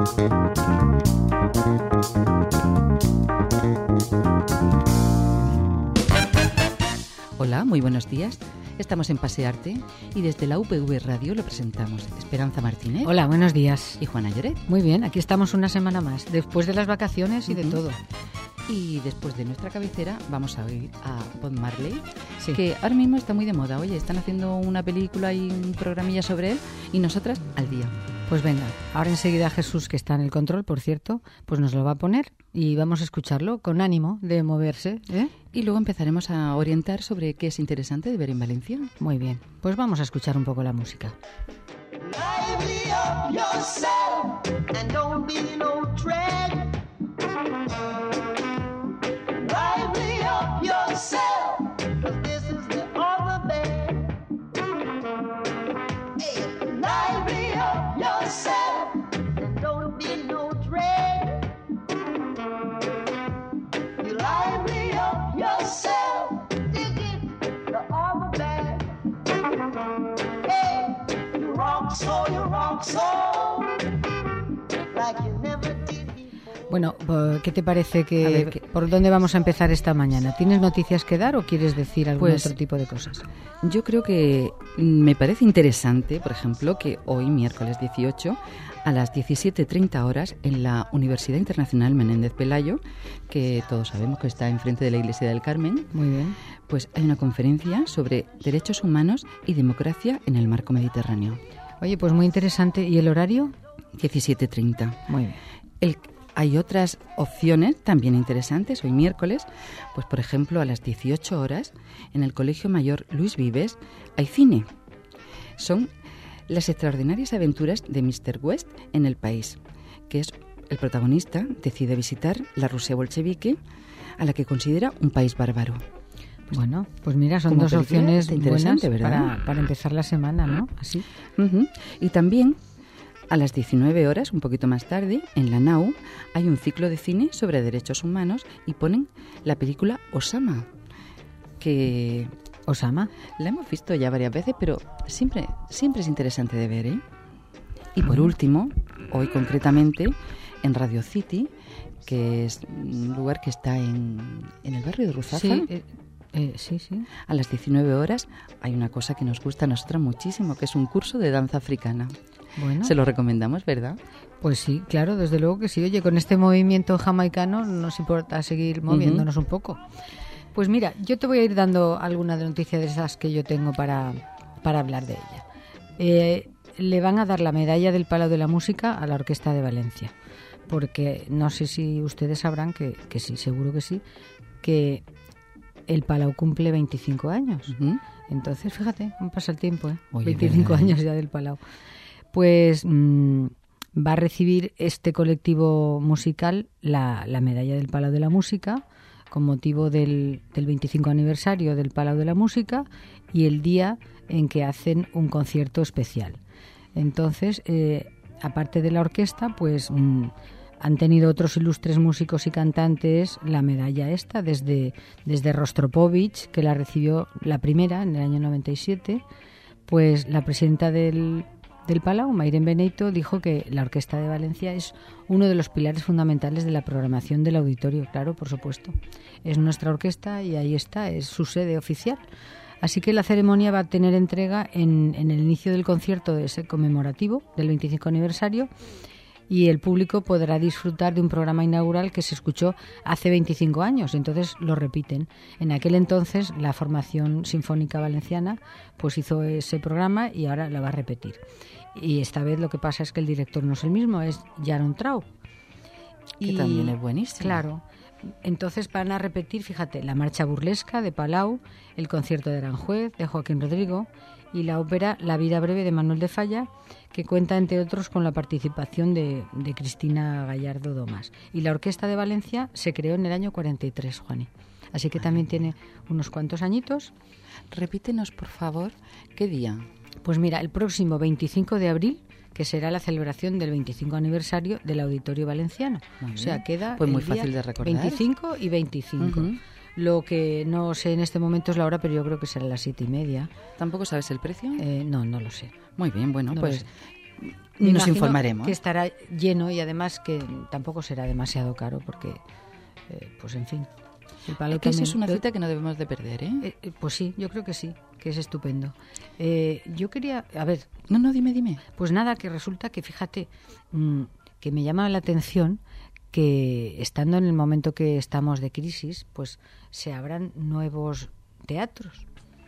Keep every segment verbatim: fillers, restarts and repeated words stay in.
Hola, muy buenos días. Estamos en Pasearte y desde la U P V Radio lo presentamos Esperanza Martínez. Hola, buenos días. Y Juana Lloret. Muy bien, aquí estamos una semana más, después de las vacaciones y uh-huh. de todo. Y después de nuestra cabecera vamos a oír a Bob Marley, sí. que ahora mismo está muy de moda. Oye, están haciendo una película y un programilla sobre él y nosotras al día. Pues venga, ahora enseguida Jesús, que está en el control, por cierto, pues nos lo va a poner y vamos a escucharlo con ánimo de moverse, ¿eh? Y luego empezaremos a orientar sobre qué es interesante de ver en Valencia. Muy bien, pues vamos a escuchar un poco la música. Lively up yourself and don't be no dread. Lively up yourself, 'cause this is the other bed. Hey, lively up yourself and don't be no dread. You lively up yourself, dig it, the other bed. Hey, you rock so, you rock so, like you never did. Bueno, ¿qué te parece que, ver, ¿qué? por dónde vamos a empezar esta mañana? ¿Tienes noticias que dar o quieres decir algún pues, otro tipo de cosas? Yo creo que me parece interesante, por ejemplo, que hoy, miércoles dieciocho, a las diecisiete treinta horas, en la Universidad Internacional Menéndez Pelayo, que todos sabemos que está enfrente de la Iglesia del Carmen, muy bien, pues hay una conferencia sobre derechos humanos y democracia en el marco mediterráneo. Oye, pues muy interesante. ¿Y el horario? diecisiete treinta. Muy bien. El Hay otras opciones también interesantes. Hoy miércoles, pues por ejemplo a las dieciocho horas, en el Colegio Mayor Luis Vives hay cine. Son las extraordinarias aventuras de míster West en el país, que es el protagonista decide visitar la Rusia bolchevique, a la que considera un país bárbaro. Pues bueno, pues mira, son dos opciones buenas para, para empezar la semana, ¿no? Así. Uh-huh. Y también a las diecinueve horas, un poquito más tarde, en la Nau, hay un ciclo de cine sobre derechos humanos y ponen la película Osama, que... ¿Osama? La hemos visto ya varias veces, pero siempre, siempre es interesante de ver, ¿eh? Y por último, hoy concretamente, en Radio City, que es un lugar que está en, en el barrio de Ruzafa. Sí, eh, eh, sí, sí. A las diecinueve horas hay una cosa que nos gusta a nosotras muchísimo, que es un curso de danza africana. Bueno. Se lo recomendamos, ¿verdad? Pues sí, claro, desde luego que sí. Oye, con este movimiento jamaicano nos importa seguir moviéndonos uh-huh. un poco. Pues mira, yo te voy a ir dando alguna noticia de esas que yo tengo para, para hablar de ella. Eh, le van a dar la medalla del Palau de la Música a la Orquesta de Valencia, porque no sé si ustedes sabrán que, que sí, seguro que sí, que el Palau cumple veinticinco años. Uh-huh. Entonces, fíjate, cómo pasa el tiempo, ¿eh? Oye, veinticinco años ya del Palau. Pues mmm, va a recibir este colectivo musical la, la medalla del Palau de la Música con motivo del, del veinticinco aniversario del Palau de la Música y el día en que hacen un concierto especial. Entonces, eh, aparte de la orquesta, pues mmm, han tenido otros ilustres músicos y cantantes la medalla esta, desde, desde Rostropovich, que la recibió la primera en el año noventa y siete, pues la presidenta del... del Palau, Mairén Benito, dijo que la Orquesta de Valencia es uno de los pilares fundamentales de la programación del auditorio, claro, por supuesto. Es nuestra orquesta y ahí está, es su sede oficial. Así que la ceremonia va a tener entrega en, en el inicio del concierto de ese conmemorativo del veinticinco aniversario y el público podrá disfrutar de un programa inaugural que se escuchó hace veinticinco años, entonces lo repiten. En aquel entonces la formación sinfónica valenciana pues hizo ese programa y ahora lo va a repetir. Y esta vez lo que pasa es que el director no es el mismo, es Jaron Trau. Que y, también es buenísimo. Claro. Entonces van a repetir, fíjate, la marcha burlesca de Palau, el concierto de Aranjuez, de Joaquín Rodrigo, y la ópera La vida breve de Manuel de Falla, que cuenta, entre otros, con la participación de, de Cristina Gallardo Domás. Y la Orquesta de Valencia se creó en el año cuarenta y tres, Juani. Así que también tiene unos cuantos añitos. Repítenos, por favor, ¿qué día? Pues mira, el próximo veinticinco de abril, que será la celebración del veinticinco aniversario del Auditorio Valenciano. O sea, queda pues muy el día fácil de recordar. veinticinco y veinticinco. Uh-huh. Lo que no sé en este momento es la hora, pero yo creo que será las siete y media. ¿Tampoco sabes el precio? Eh, no, no lo sé. Muy bien, bueno, no pues Me nos imagino informaremos. que estará lleno y además que tampoco será demasiado caro porque, eh, pues en fin. El palo Es que eso también- es una cita que no debemos de perder, ¿eh? Eh, eh, pues sí, yo creo que sí, que es estupendo. Eh, yo quería, a ver, No, no, dime, dime. pues nada, que resulta que, fíjate, mm, que me llama la atención que estando en el momento que estamos de crisis, pues se abran nuevos teatros.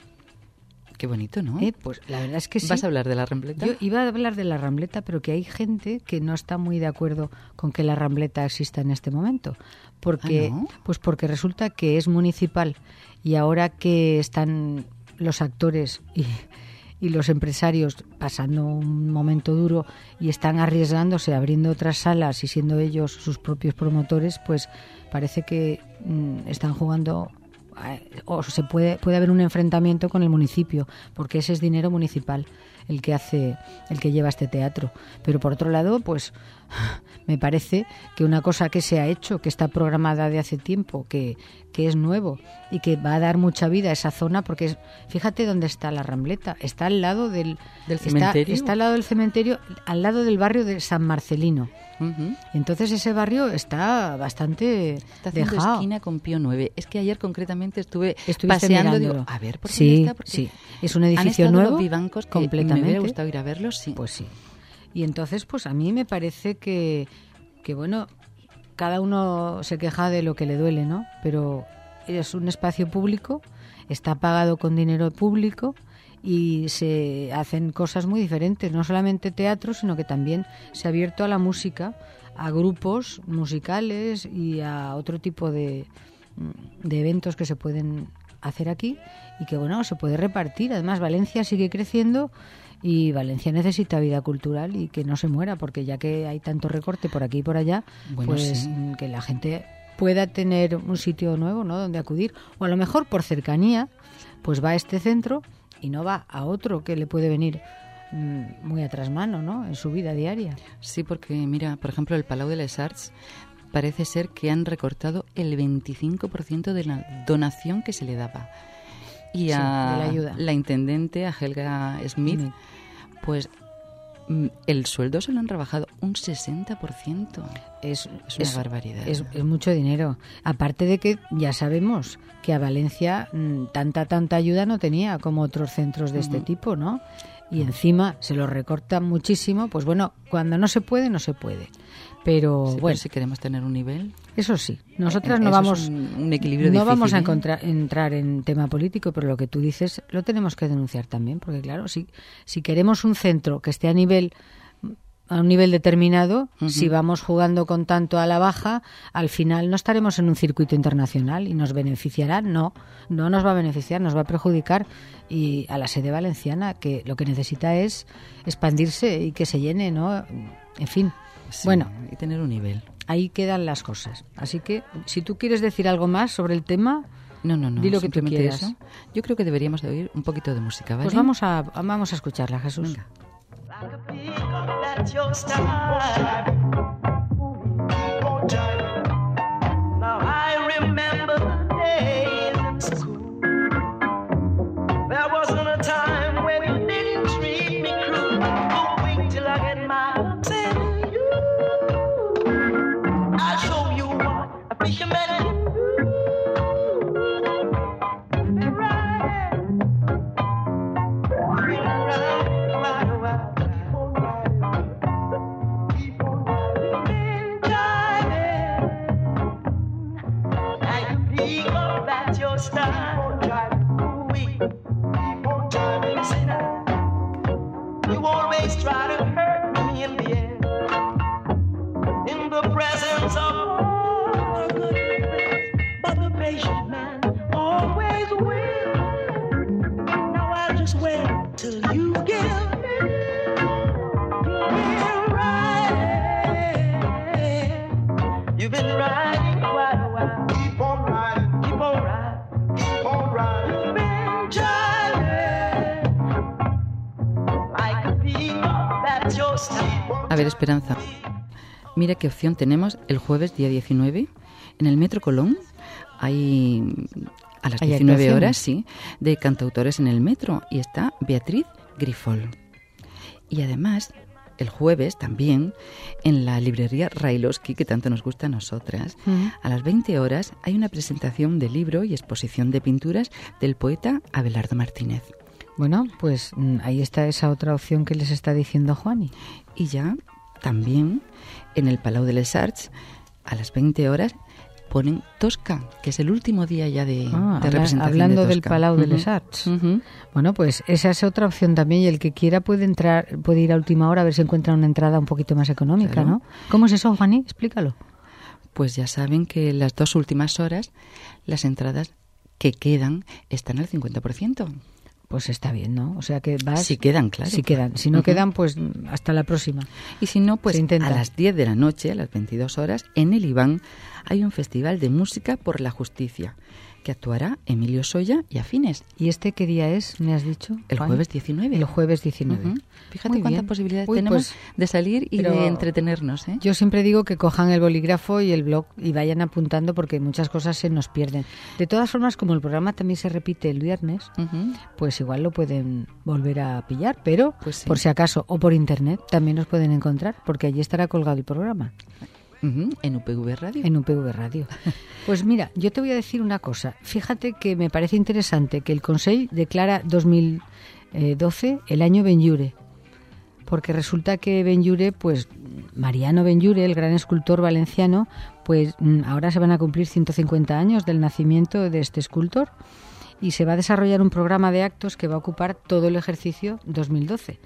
Qué bonito, ¿no? Eh, pues la verdad es que sí. ¿Vas a hablar de la Rambleta? Yo iba a hablar de la Rambleta, pero que hay gente que no está muy de acuerdo con que la Rambleta exista en este momento, porque ¿Ah, no? pues porque resulta que es municipal y ahora que están los actores y, y los empresarios pasando un momento duro y están arriesgándose, abriendo otras salas y siendo ellos sus propios promotores, pues parece que mm, están jugando o se puede puede haber un enfrentamiento con el municipio porque ese es dinero municipal el que hace el que lleva este teatro, pero por otro lado pues me parece que una cosa que se ha hecho, que está programada de hace tiempo, que, que es nuevo y que va a dar mucha vida a esa zona, porque es, fíjate dónde está la Rambleta, está al lado del, ¿Del está- cementerio? está al lado del cementerio, al lado del barrio de San Marcelino. Ujú. Entonces ese barrio está bastante Está haciendo dejado. esquina con Pío nueve. Es que ayer concretamente estuve Estuviste paseando, digo, mirándolo. a ver, ¿por qué Sí, está? Porque sí. Es un han edificio estado nuevo, los vivancos que completamente. me hubiera gustado ir a verlos, sí. Pues sí. Y entonces, pues a mí me parece que, que, bueno, cada uno se queja de lo que le duele, ¿no? Pero es un espacio público, está pagado con dinero público y se hacen cosas muy diferentes, no solamente teatro, sino que también se ha abierto a la música, a grupos musicales y a otro tipo de, de eventos que se pueden hacer aquí y que, bueno, se puede repartir. Además, Valencia sigue creciendo y Valencia necesita vida cultural y que no se muera, porque ya que hay tanto recorte por aquí y por allá, Bueno, pues sí. mm, que la gente pueda tener un sitio nuevo, ¿no?, donde acudir, o a lo mejor por cercanía pues va a este centro y no va a otro que le puede venir mm, muy a trasmano, ¿no?, en su vida diaria. Sí, porque mira, por ejemplo, el Palau de les Arts parece ser que han recortado el veinticinco por ciento de la donación que se le daba. Y Sí, a de la ayuda. la intendente, a Helga Smith, Smith. pues mm, el sueldo se lo han rebajado un sesenta por ciento. Es, Es una barbaridad. Es, es mucho dinero. Aparte de que ya sabemos que a Valencia mm, tanta, tanta ayuda no tenía como otros centros de este Ujú. tipo, ¿no? Y encima se lo recortan muchísimo. Pues bueno, cuando no se puede, no se puede. Pero Sí, pero bueno, si queremos tener un nivel, eso sí. Nosotras eh, no eso vamos, es un, un equilibrio no difícil, vamos a ¿eh? encontrar- entrar en tema político, pero lo que tú dices lo tenemos que denunciar también, porque claro, si, si queremos un centro que esté a nivel a un nivel determinado, Ujú. si vamos jugando con tanto a la baja, al final no estaremos en un circuito internacional y nos beneficiará. No, no nos va a beneficiar, nos va a perjudicar. Y a la sede valenciana, que lo que necesita es expandirse y que se llene, ¿no? En fin, Sí, bueno, y tener un nivel. ahí quedan las cosas. Así que, si tú quieres decir algo más sobre el tema, No, no, no. Di lo que tú simplemente quieras. eso. Yo creo que deberíamos de oír un poquito de música, ¿vale? pues vamos a, vamos a escucharla, Jesús. Venga. I could pick up at your style. Now I remember the days in school. There wasn't a time when you didn't treat me cruel. Don't wait till I get my telling you. I'll show you what a fisherman can do. Right. Right, right, right. Style. We keep on driving, listen up. You always try to hurt me in the end. In the presence of all good, but the patient man always wins. Now I'll just wait till you give me right. You've been riding quite a while. Keep on riding, keep on riding. A ver, Esperanza, mira qué opción tenemos el jueves día diecinueve en el Metro Colón. Hay a las ¿Hay diecinueve actuaciones? horas, sí, de cantautores en el metro y está Beatriz Grifol. Y además el jueves también, en la librería Railovsky, que tanto nos gusta a nosotras, uh-huh. a las veinte horas hay una presentación de libro y exposición de pinturas del poeta Abelardo Martínez. Bueno, pues ahí está esa otra opción que les está diciendo Juani. Y ya también en el Palau de les Arts, a las veinte horas, ponen Tosca, que es el último día ya de, ah, de representación hablando de del Palau uh-huh. de les Arts. Uh-huh. Bueno, pues esa es otra opción también, y el que quiera puede entrar, puede ir a última hora a ver si encuentra una entrada un poquito más económica, claro. ¿no? ¿Cómo es eso, Juani? Explícalo. Pues ya saben que las dos últimas horas las entradas que quedan están al cincuenta por ciento. Pues está bien, ¿no? O sea que vas... Si quedan, claro. Si quedan. Si no uh-huh. quedan, pues hasta la próxima. Y si no, pues a las diez de la noche, a las veintidós horas, en el Iván hay un festival de música por la justicia, que actuará Emilio Soya y afines. ¿Y este qué día es, me has dicho? El Juan? jueves diecinueve. El jueves diecinueve. Uh-huh. Fíjate Muy cuántas bien. posibilidades Uy, tenemos pues, de salir y de entretenernos, ¿eh? Yo siempre digo que cojan el bolígrafo y el blog y vayan apuntando, porque muchas cosas se nos pierden. De todas formas, como el programa también se repite el viernes, uh-huh. pues igual lo pueden volver a pillar, pero pues sí. por si acaso, o por internet también nos pueden encontrar, porque allí estará colgado el programa. Uh-huh. En U P V Radio. En U P V Radio. Pues mira, yo te voy a decir una cosa. Fíjate que me parece interesante que el Consell declara dos mil doce el año Benlliure, porque resulta que Benlliure, pues Mariano Benlliure, el gran escultor valenciano, pues ahora se van a cumplir ciento cincuenta años del nacimiento de este escultor, y se va a desarrollar un programa de actos que va a ocupar todo el ejercicio dos mil doce.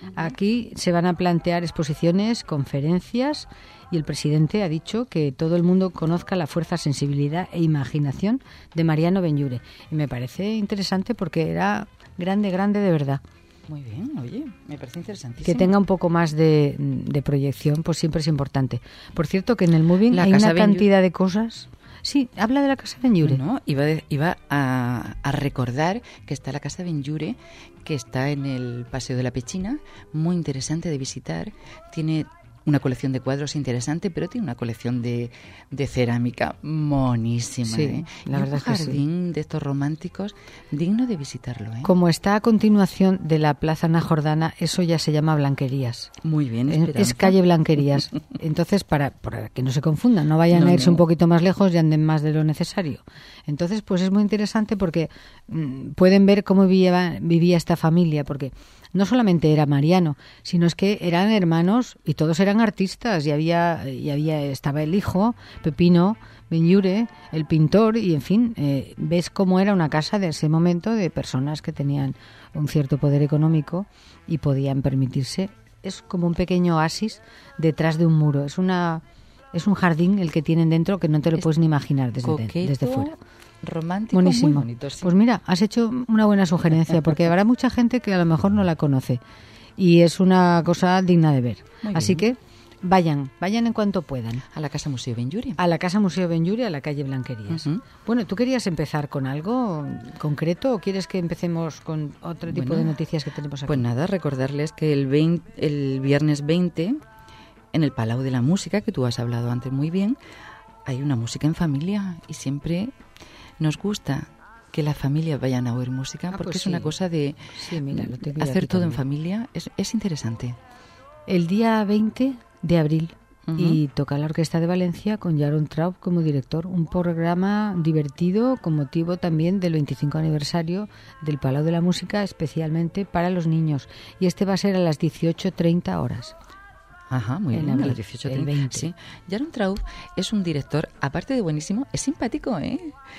Aquí se van a plantear exposiciones, conferencias, y el presidente ha dicho que todo el mundo conozca la fuerza, sensibilidad e imaginación de Mariano Benlliure. Y me parece interesante porque era grande, grande de verdad. Muy bien, oye, me parece interesantísimo. Que tenga un poco más de, de proyección, pues siempre es importante. Por cierto, que en el Moving hay una cantidad de cosas... Sí, habla de la Casa Benlliure. No, iba, de, iba a, a recordar que está la Casa Benlliure, que está en el Paseo de la Pechina, muy interesante de visitar. Tiene una colección de cuadros interesante, pero tiene una colección de, de cerámica monísima. Sí, ¿eh? la y verdad un jardín que sí. de estos románticos, digno de visitarlo. ¿eh? Como está a continuación de la Plaza Ana Jordana, eso ya se llama Blanquerías. Muy bien, Esperanza. Es calle Blanquerías. Entonces, para, para que no se confundan, no vayan no, a irse no. un poquito más lejos y anden más de lo necesario. Entonces, pues es muy interesante porque mmm, pueden ver cómo vivía, vivía esta familia, porque no solamente era Mariano, sino es que eran hermanos y todos eran artistas, y había y había estaba el hijo, Pepino Benlliure, el pintor, y en fin, eh, ves cómo era una casa de ese momento de personas que tenían un cierto poder económico y podían permitirse. Es como un pequeño oasis detrás de un muro. Es una es un jardín el que tienen dentro que no te lo es puedes ni imaginar desde, coqueto, desde fuera. Romántico, buenísimo. Muy bonito, sí. Pues mira, has hecho una buena sugerencia, porque habrá mucha gente que a lo mejor no la conoce y es una cosa digna de ver. Muy Así bien. que vayan, vayan en cuanto puedan. A la Casa Museo Benlliure. A la Casa Museo Benlliure, a la calle Blanquerías. Uh-huh. Bueno, ¿tú querías empezar con algo concreto o quieres que empecemos con otro tipo bueno, de noticias que tenemos aquí? Pues nada, recordarles que el, veinte, el viernes veinte, en el Palau de la Música, que tú has hablado antes muy bien, hay una música en familia y siempre nos gusta que las familias vayan a oír música, ah, porque pues es sí. una cosa de sí, mira, lo tengo hacer todo también. en familia, es, es interesante. El día veinte de abril uh-huh. y toca la Orquesta de Valencia con Jaron Traub como director, un programa divertido con motivo también del veinticinco aniversario del Palau de la Música, especialmente para los niños, y este va a ser a las dieciocho treinta horas. Ajá, muy en bien, abril, a las dieciocho treinta. El veinte. Sí. Jaron Traub es un director, aparte de buenísimo, es simpático, ¿eh?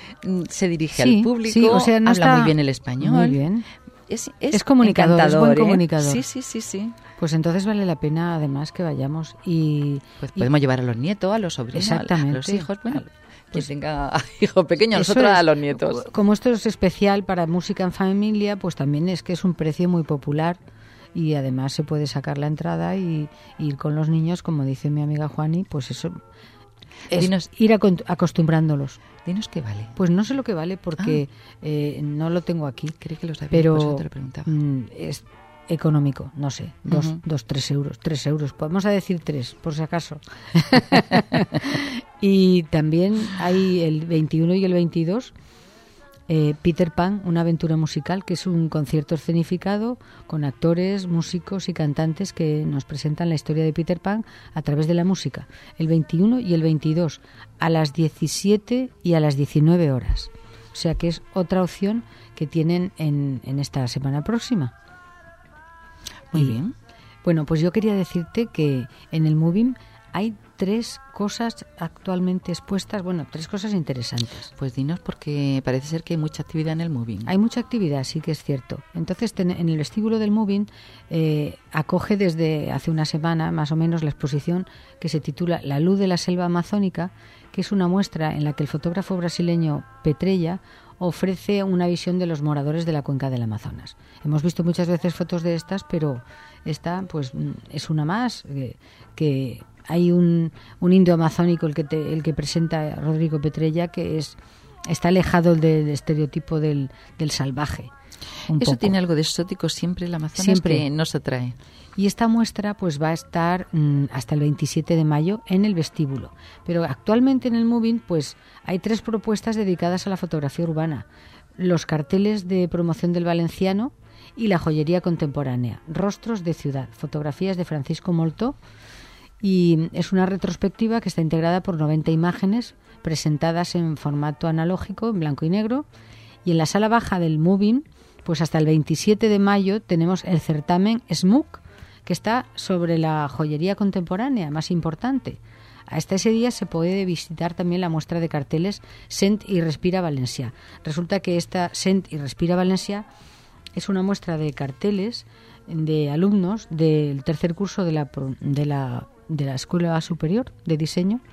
Se dirige sí, al público, sí, o sea, no habla está... muy bien el español. Muy bien. Es, es, es comunicador, es buen ¿eh? comunicador. Sí, sí, sí, sí. Pues entonces vale la pena, además, que vayamos y... Pues podemos y... llevar a los nietos, a los sobrinos, exactamente. a los hijos, bueno... Pues que tenga hijos pequeños, nosotros es, a los nietos. Como esto es especial para música en familia, pues también es que es un precio muy popular. Y además se puede sacar la entrada y, y ir con los niños, como dice mi amiga Juani, pues eso es dinos, ir acostumbrándolos. Dinos qué vale. Pues no sé lo que vale porque ah. eh, no lo tengo aquí. Creí que lo sabía, pero por eso te lo preguntaba. Mm, es económico, no sé, dos, uh-huh. dos, tres euros, tres euros, podemos a decir tres, por si acaso. Y también hay el veintiuno y el veintidós eh, Peter Pan, una aventura musical, que es un concierto escenificado con actores, músicos y cantantes que nos presentan la historia de Peter Pan a través de la música, el veintiuno y el veintidós, a las diecisiete y a las diecinueve horas. O sea que es otra opción que tienen en, en esta semana próxima. Muy y, bien. Bueno, pues yo quería decirte que en el Moving hay tres cosas actualmente expuestas, bueno, tres cosas interesantes. Pues dinos, porque parece ser que hay mucha actividad en el Moving. Hay mucha actividad, sí que es cierto. Entonces, ten, en el vestíbulo del Moving eh, acoge desde hace una semana, más o menos, la exposición que se titula La luz de la selva amazónica, que es una muestra en la que el fotógrafo brasileño Petrella ofrece una visión de los moradores de la cuenca del Amazonas. Hemos visto muchas veces fotos de estas, pero esta pues es una más, eh, que hay un, un indio amazónico, el que, te, el que presenta Rodrigo Petrella, que es está alejado del estereotipo del, del salvaje. Eso poco. Tiene algo de exótico siempre el Amazonas, siempre que nos atrae. Y esta muestra pues va a estar mmm, hasta el veintisiete de mayo en el vestíbulo. Pero actualmente en el Moving pues hay tres propuestas dedicadas a la fotografía urbana: los carteles de promoción del valenciano y la joyería contemporánea, Rostros de ciudad, fotografías de Francisco Moltó. Y es una retrospectiva que está integrada por noventa imágenes presentadas en formato analógico, en blanco y negro. Y en la sala baja del Moving, pues hasta el veintisiete de mayo tenemos el certamen S M U C, que está sobre la joyería contemporánea más importante. Hasta ese día se puede visitar también la muestra de carteles Sent y Respira Valencia. Resulta que esta Sent y Respira Valencia es una muestra de carteles de alumnos del tercer curso de la, de la, de la Escuela Superior de Diseño,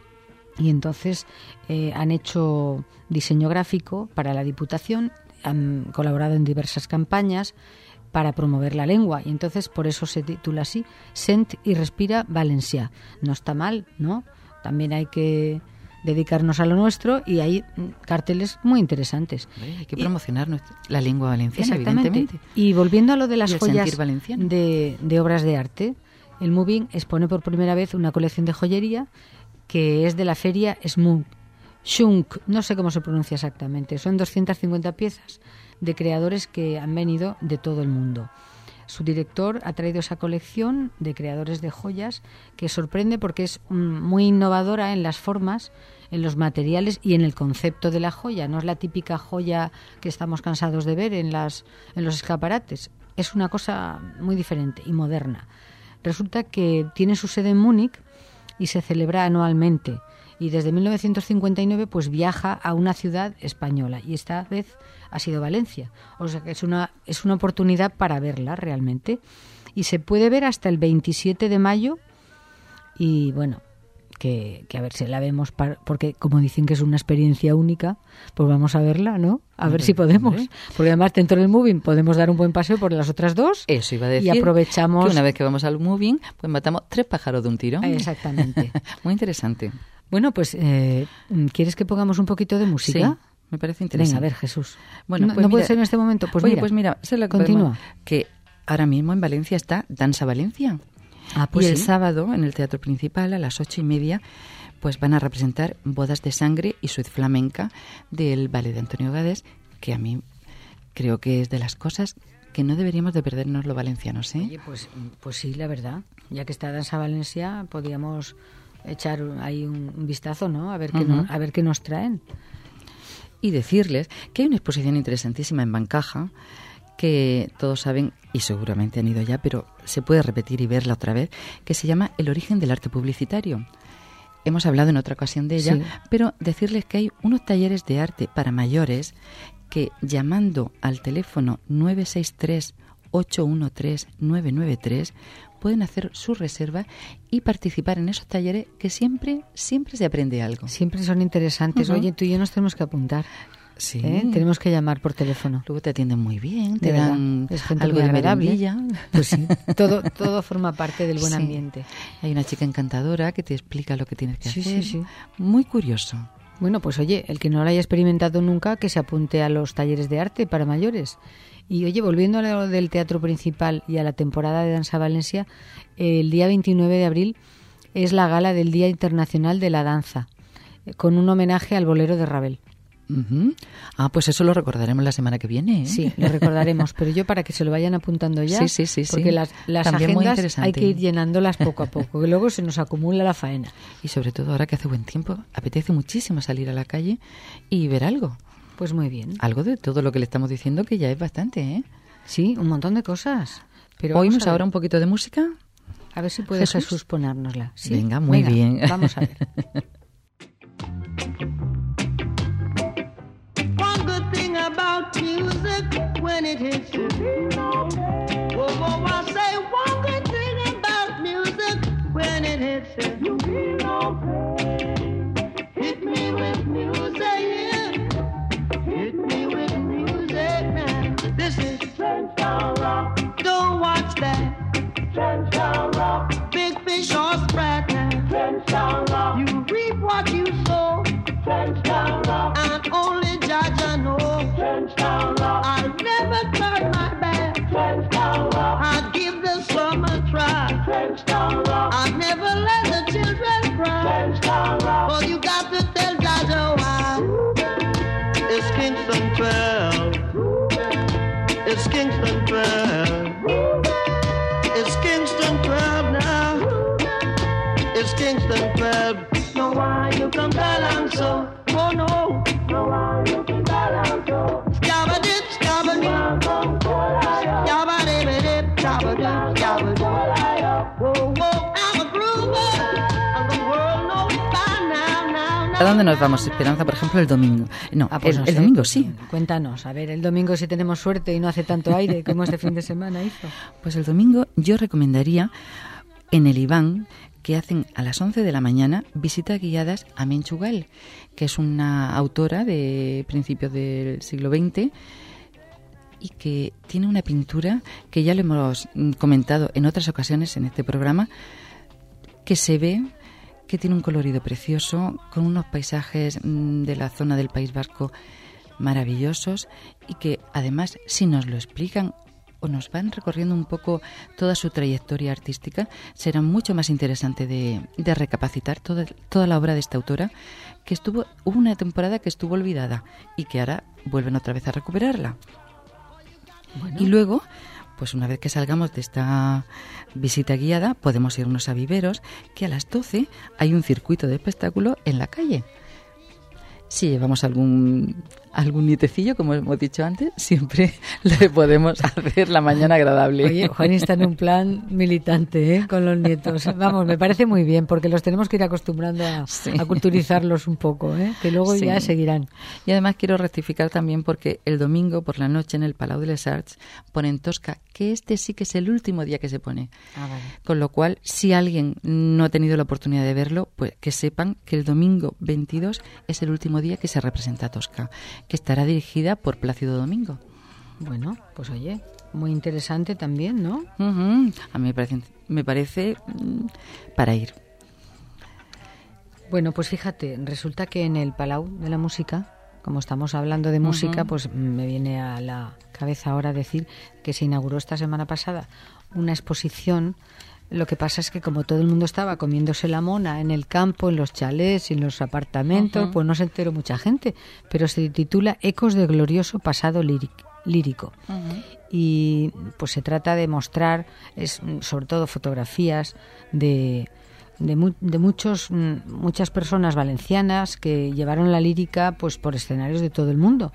y entonces eh, han hecho diseño gráfico para la Diputación, han colaborado en diversas campañas para promover la lengua, y entonces por eso se titula así, Sent y Respira Valencia. No está mal, ¿no? También hay que dedicarnos a lo nuestro, y hay carteles muy interesantes. Hay que promocionar y, la lengua valenciana, exactamente. Evidentemente. Y volviendo a lo de las joyas valenciano. de, de obras de arte, el Moving expone por primera vez una colección de joyería que es de la feria Smunk, Shunk, no sé cómo se pronuncia exactamente. Son doscientas cincuenta piezas de creadores que han venido de todo el mundo. Su director ha traído esa colección de creadores de joyas que sorprende porque es muy innovadora en las formas, en los materiales y en el concepto de la joya. No es la típica joya que estamos cansados de ver en, las, en los escaparates. Es una cosa muy diferente y moderna. Resulta que tiene su sede en Múnich y se celebra anualmente. Y desde mil novecientos cincuenta y nueve pues viaja a una ciudad española, y esta vez ha sido Valencia. O sea que es una, es una oportunidad para verla realmente. Y se puede ver hasta el veintisiete de mayo, y bueno, que, que a ver si la vemos, para, porque como dicen que es una experiencia única, pues vamos a verla, ¿no? A ver, ver si podemos. Hombre. Porque además dentro del Moving podemos dar un buen paseo por las otras dos. Eso iba a decir. Y aprovechamos. Que una vez que vamos al Moving, pues matamos tres pájaros de un tiro. Exactamente. Muy interesante. Bueno, pues, eh, ¿quieres que pongamos un poquito de música? Sí, me parece interesante. Venga, a ver, Jesús. Bueno, no, pues no mira, puede ser en este momento. Pues oye, mira, pues mira, se la continúa. Que ahora mismo en Valencia está Danza Valencia. Ah, pues y el sí. sábado, en el Teatro Principal, a las ocho y media, pues van a representar Bodas de Sangre y Suite Flamenca del ballet de Antonio Gades, que a mí creo que es de las cosas que no deberíamos de perdernos los valencianos, ¿eh? Oye, pues, pues sí, la verdad. Ya que está Danza Valencia, podríamos echar ahí un, un vistazo, ¿no? A ver qué, uh-huh. no, a ver qué nos traen. Y decirles que hay una exposición interesantísima en Bancaja, que todos saben y seguramente han ido ya, pero se puede repetir y verla otra vez, que se llama El origen del arte publicitario. Hemos hablado en otra ocasión de ella, sí. Pero decirles que hay unos talleres de arte para mayores que, llamando al teléfono nueve seis tres, ocho uno tres, nueve nueve tres, pueden hacer su reserva y participar en esos talleres que siempre, siempre se aprende algo. Siempre son interesantes. Uh-huh. Oye, tú y yo nos tenemos que apuntar. Sí. ¿Eh? Tenemos que llamar por teléfono. Luego te atienden muy bien, te de dan es gente algo muy de agradable. merendilla. Pues sí, todo, todo forma parte del buen sí. ambiente. Hay una chica encantadora que te explica lo que tienes que sí, hacer. Sí, sí. Muy curioso. Bueno, pues oye, el que no lo haya experimentado nunca, que se apunte a los talleres de arte para mayores. Y oye, volviendo a lo del Teatro Principal y a la temporada de Danza Valencia, el día veintinueve de abril es la gala del Día Internacional de la Danza, con un homenaje al bolero de Ravel. Uh-huh. Ah, pues eso lo recordaremos la semana que viene, ¿eh? Sí, lo recordaremos, pero yo para que se lo vayan apuntando ya, sí, sí, sí, porque sí. las, las agendas hay que ir llenándolas poco a poco, que luego se nos acumula la faena. Y sobre todo ahora que hace buen tiempo, apetece muchísimo salir a la calle y ver algo. Pues muy bien. Algo de todo lo que le estamos diciendo, que ya es bastante, ¿eh? Sí, un montón de cosas. Pero ¿Oímos ahora un poquito de música? A ver si puede Jesús, Jesús ponérnosla. ¿Sí? Venga, muy Venga, bien. Vamos a ver. One good thing about music when it hits you. Oh, oh, I say one good thing about music when it hits you. You feel okay. Hit me with music, yeah. Hit me with music now. This is Trenchtown Rock. Don't watch that. Trenchtown Rock. Big fish or sprat now. Trenchtown Rock. You reap what you sow. Trenchtown Rock. And only Jaja know. Trenchtown Rock. I'll never turn my back. Trenchtown Rock. I'll give the summer a try. Trenchtown Rock. I'll never let the children cry. Trenchtown Rock. Well, you got to tell Jaja why. It's Kingston twelve. It's Kingston twelve. It's Kingston twelve now. It's Kingston twelve. No why you come down so. Oh no. No why you come down so. Scabba-dip, scabba-dip. Scabba-dip, scabba-dip, scabba-dip. Whoa, whoa, I'm a groover. And the world knows by now, now, now. ¿A dónde nos vamos, Esperanza? Por ejemplo, el domingo. No, ah, pues el, no el sé, domingo pues, sí. Cuéntanos, a ver, el domingo si tenemos suerte y no hace tanto aire como este fin de semana hizo. Pues el domingo yo recomendaría en el Iván que hacen a las once de la mañana visitas guiadas a Menchugal, que es una autora de principios del siglo veinte y que tiene una pintura que ya lo hemos comentado en otras ocasiones en este programa, que se ve que tiene un colorido precioso, con unos paisajes de la zona del País Vasco maravillosos y que además, si nos lo explican o nos van recorriendo un poco toda su trayectoria artística, será mucho más interesante de, de recapacitar toda, toda la obra de esta autora, que estuvo hubo una temporada que estuvo olvidada y que ahora vuelven otra vez a recuperarla. Bueno. Y luego, pues una vez que salgamos de esta visita guiada, podemos irnos a Viveros, que a las doce hay un circuito de espectáculo en la calle. Si llevamos algún algún nietecillo, como hemos dicho antes, siempre le podemos hacer la mañana agradable. Oye, Juan está en un plan militante, ¿eh? Con los nietos. Vamos, me parece muy bien, porque los tenemos que ir acostumbrando a, sí. a culturizarlos un poco, ¿eh? Que luego sí. ya seguirán. Y además quiero rectificar también porque el domingo por la noche en el Palau de les Arts ponen Tosca, que este sí que es el último día que se pone. Ah, vale. Con lo cual, si alguien no ha tenido la oportunidad de verlo, pues que sepan que el domingo veintidós es el último día que se representa Tosca, que estará dirigida por Plácido Domingo. Bueno, pues oye, muy interesante también, ¿no? Uh-huh. A mí me parece, me parece mm, para ir. Bueno, pues fíjate, resulta que en el Palau de la Música, como estamos hablando de música, uh-huh. pues me viene a la cabeza ahora decir que se inauguró esta semana pasada una exposición. Lo que pasa es que como todo el mundo estaba comiéndose la mona en el campo, en los chalés, en los apartamentos, uh-huh. pues no se enteró mucha gente, pero se titula Ecos de glorioso pasado lírico. Uh-huh. Y pues se trata de mostrar, es, sobre todo fotografías de, de, mu- de muchos, muchas personas valencianas que llevaron la lírica pues por escenarios de todo el mundo.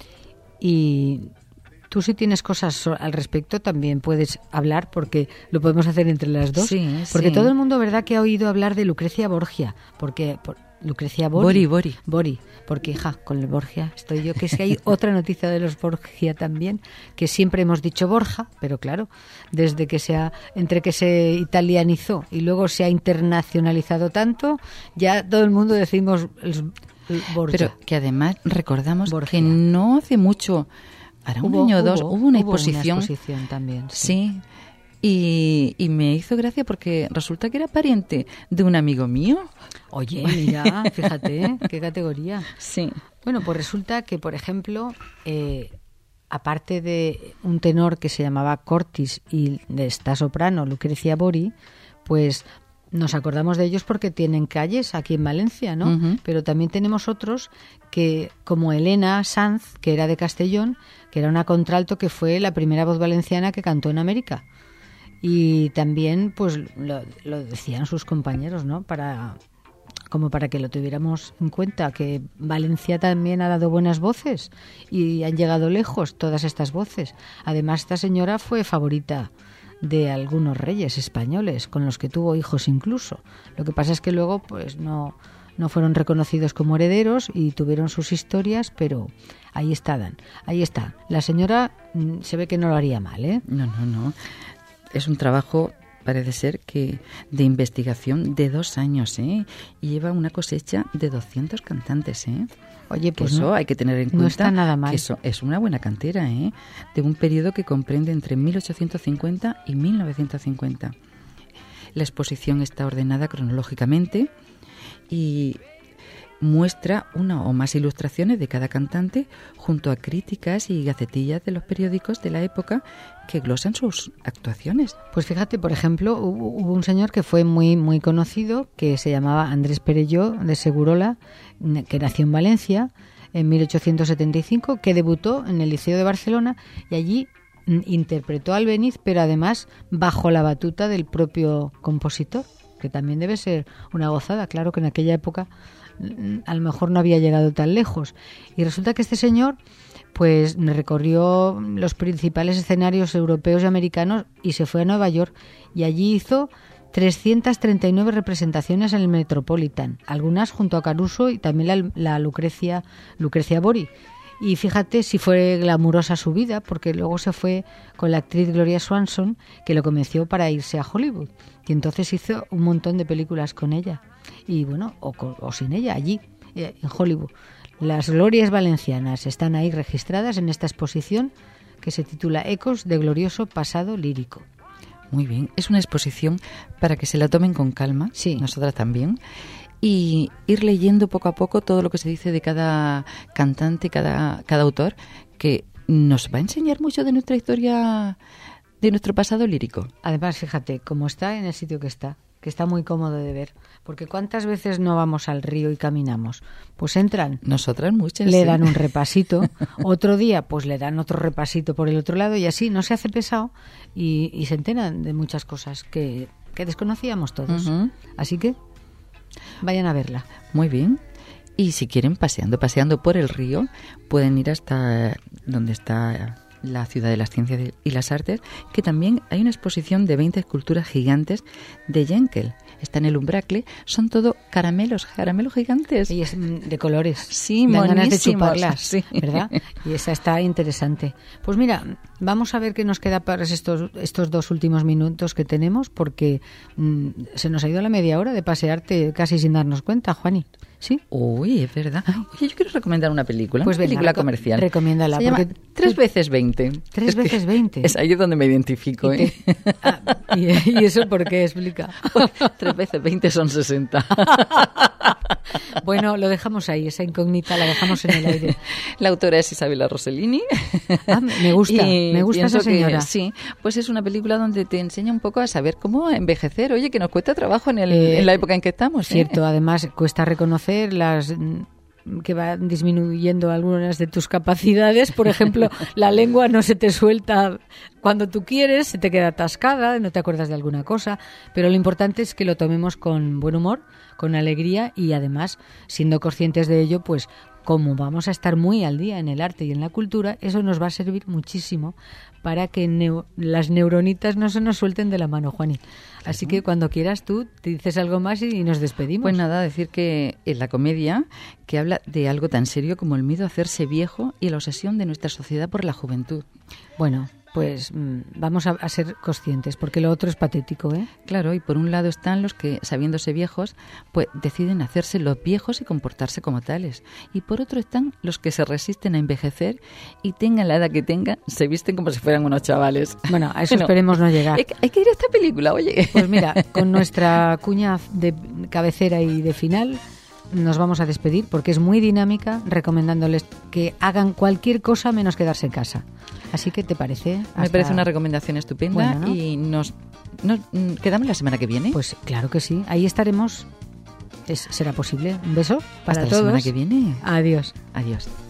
Y tú si tienes cosas al respecto también puedes hablar, porque lo podemos hacer entre las dos. Sí, porque sí. todo el mundo, ¿verdad?, que ha oído hablar de Lucrecia Borgia, porque por, Lucrecia Bori, Bori, Bori. Bori, porque hija, con el Borgia estoy yo, que es que hay otra noticia de los Borgia también, que siempre hemos dicho Borja, pero claro, desde que se ha, entre que se italianizó y luego se ha internacionalizado tanto, ya todo el mundo decimos el, el Borgia. Pero que además recordamos Borgia. Que no hace mucho, hará un hubo, año o dos, hubo, hubo una hubo exposición. Una exposición también. Sí. sí. Y, y me hizo gracia porque resulta que era pariente de un amigo mío. Oye, mira, fíjate, ¿eh? Qué categoría. Sí. Bueno, pues resulta que, por ejemplo, eh, aparte de un tenor que se llamaba Cortis y de esta soprano, Lucrecia Bori, pues nos acordamos de ellos porque tienen calles aquí en Valencia, ¿no? Uh-huh. Pero también tenemos otros que, como Elena Sanz, que era de Castellón, que era una contralto que fue la primera voz valenciana que cantó en América. Y también, pues, lo, lo decían sus compañeros, ¿no? Para, como para que lo tuviéramos en cuenta, que Valencia también ha dado buenas voces y han llegado lejos todas estas voces. Además, esta señora fue favorita de algunos reyes españoles, con los que tuvo hijos incluso. Lo que pasa es que luego, pues, no, no fueron reconocidos como herederos y tuvieron sus historias, pero ahí estaban. Ahí está. La señora se ve que no lo haría mal, ¿eh? No, no, no. Es un trabajo, parece ser, que de investigación de dos años, ¿eh? Y lleva una cosecha de doscientos cantantes, ¿eh? Oye, pues eso no, hay que tener en cuenta. No está nada mal. Que eso es una buena cantera, ¿eh? De un periodo que comprende entre mil ochocientos cincuenta y mil novecientos cincuenta. La exposición está ordenada cronológicamente y muestra una o más ilustraciones de cada cantante junto a críticas y gacetillas de los periódicos de la época que glosan sus actuaciones. Pues fíjate, por ejemplo, hubo, hubo un señor que fue muy muy conocido, que se llamaba Andrés Perelló de Segurola, que nació en Valencia en mil ochocientos setenta y cinco, que debutó en el Liceo de Barcelona y allí interpretó a Albéniz, pero además bajo la batuta del propio compositor, que también debe ser una gozada. Claro que en aquella época a lo mejor no había llegado tan lejos. Y resulta que este señor pues recorrió los principales escenarios europeos y americanos y se fue a Nueva York y allí hizo trescientas treinta y nueve representaciones en el Metropolitan, algunas junto a Caruso y también la, la Lucrecia Lucrecia Bori. Y fíjate si fue glamurosa su vida, porque luego se fue con la actriz Gloria Swanson, que lo convenció para irse a Hollywood. Y entonces hizo un montón de películas con ella. Y bueno, o, o sin ella, allí, en Hollywood. Las glorias valencianas están ahí registradas en esta exposición que se titula Ecos de glorioso pasado lírico. Muy bien, es una exposición para que se la tomen con calma, sí, nosotras también, y ir leyendo poco a poco todo lo que se dice de cada cantante, cada, cada autor, que nos va a enseñar mucho de nuestra historia, de nuestro pasado lírico. Además, fíjate, cómo está en el sitio que está, que está muy cómodo de ver, porque ¿cuántas veces no vamos al río y caminamos? Pues entran, nosotras muchas, le sí. dan un repasito, otro día pues le dan otro repasito por el otro lado y así no se hace pesado y, y se enteran de muchas cosas que, que desconocíamos todos. Uh-huh. Así que vayan a verla. Muy bien. Y si quieren, paseando, paseando por el río, pueden ir hasta donde está la Ciudad de las Ciencias y las Artes, que también hay una exposición de veinte esculturas gigantes de Jenkel. Está en el Umbracle, son todo caramelos, caramelos gigantes. Y es de colores. Sí, me dan monísimos, ganas de chuparlas, sí. ¿verdad? Y esa está interesante. Pues mira, vamos a ver qué nos queda para estos, estos dos últimos minutos que tenemos, porque mmm, se nos ha ido la media hora de pasearte casi sin darnos cuenta, Juani. ¿Sí? Uy, es verdad. Oye, yo quiero recomendar una película, pues una venga, película reco- comercial. Recomiéndala. Se llama Tres veces veinte. Tres veces veinte. Es ahí donde me identifico, ¿eh? ¿Y, te... ah, ¿y, ¿Y eso por qué? Explica. Tres veces veinte son sesenta. Bueno, lo dejamos ahí, esa incógnita la dejamos en el aire. La autora es Isabella Rossellini. Ah, me gusta, y me gusta esa señora. Que, sí, pues es una película donde te enseña un poco a saber cómo envejecer. Oye, que nos cuesta trabajo en, el, eh, en la época en que estamos. Cierto, ¿eh? Además cuesta reconocer las que van disminuyendo algunas de tus capacidades. Por ejemplo, la lengua no se te suelta cuando tú quieres, se te queda atascada, no te acuerdas de alguna cosa, pero lo importante es que lo tomemos con buen humor, con alegría y además, siendo conscientes de ello, pues como vamos a estar muy al día en el arte y en la cultura, eso nos va a servir muchísimo para que neo- las neuronitas no se nos suelten de la mano, Juani. Claro. Así que cuando quieras tú, te dices algo más y nos despedimos. Pues nada, decir que en la comedia, que habla de algo tan serio como el miedo a hacerse viejo y la obsesión de nuestra sociedad por la juventud. Bueno, pues mmm, vamos a, a ser conscientes, porque lo otro es patético, ¿eh? Claro, y por un lado están los que, sabiéndose viejos, pues deciden hacerse los viejos y comportarse como tales. Y por otro están los que se resisten a envejecer y tengan la edad que tengan, se visten como si fueran unos chavales. Bueno, a eso bueno, esperemos no llegar. Hay, hay que ir a esta película, oye. Pues mira, con nuestra cuña de cabecera y de final, nos vamos a despedir porque es muy dinámica, recomendándoles que hagan cualquier cosa menos quedarse en casa. Así que, ¿te parece? Hasta... Me parece una recomendación estupenda. Bueno, ¿no? Y nos, nos quedamos la semana que viene. Pues claro que sí, ahí estaremos. Es, ¿Será posible? Un beso para Hasta todos. La semana que viene. Adiós. Adiós.